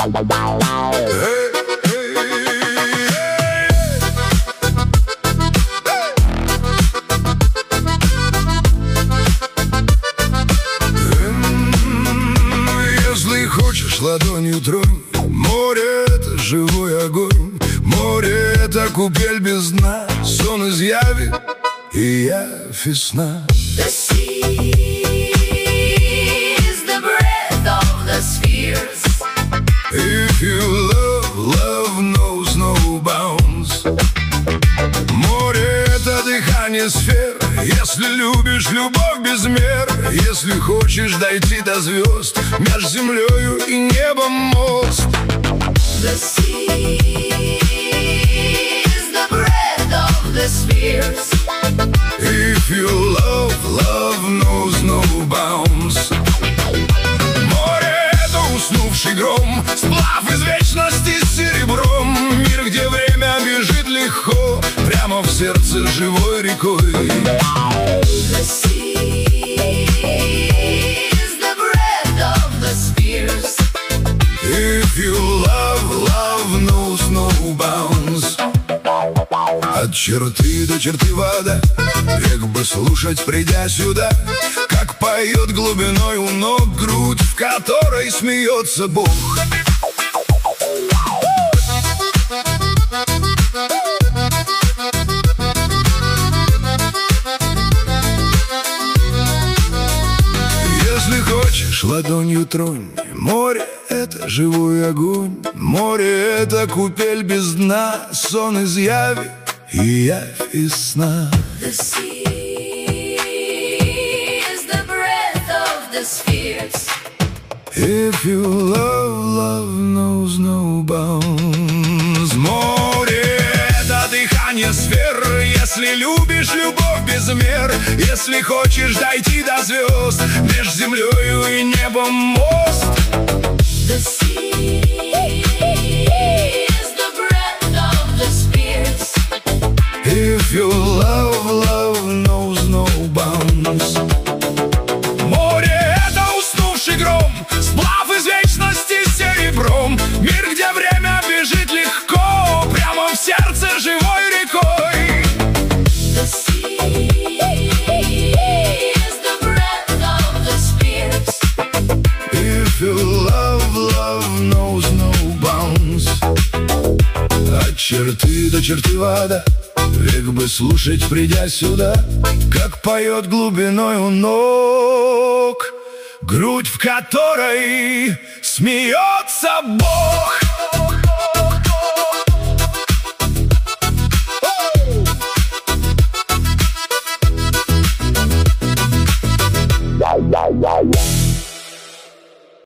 Если хочешь, ладонью тронь. Море — это живой огонь. Море — это купель без дна. Сон из яви и явь и сна. The sea is the breath of the spheres. If you love, love knows no bounds. Море — это дыхание сфер. Если любишь, любовь без мер. Если хочешь дойти до звезд, меж землею и небом мост. The sea is the breath of the spheres. If you love, love knows no bounds. Море — это уснувший гром, сплав из вечности с серебром. Мир, где время бежит легко, прямо в сердце живой рекой. The sea is the breath of the spheres. If you love, love knows no bounds. От черты до черты вода, век бы слушать, придя сюда, как поет глубиной у ног грудь, в которой смеется Бог. Если хочешь, ладонью тронь. Море — это живой огонь. Море — это купель без дна. Сон из яви и явь из сна. The sea is the breath of the spheres. If you love, love knows no bounds. Море — это дыхание сфер. Если любишь, любовь без мер. Если хочешь дойти до звезд, меж землею и небом мост. The sea is the breath of the spheres. If you love, love knows no bounds. Море — это уснувший гром, сплав из вечности с серебром. Мир, где время бежит легко, прямо в сердце живой рекой. The sea is the breath of the spheres. If you love, love knows no bounds. От черты до черты вода, век бы слушать, придя сюда, как поет глубиной у ног грудь, в которой смеется Бог.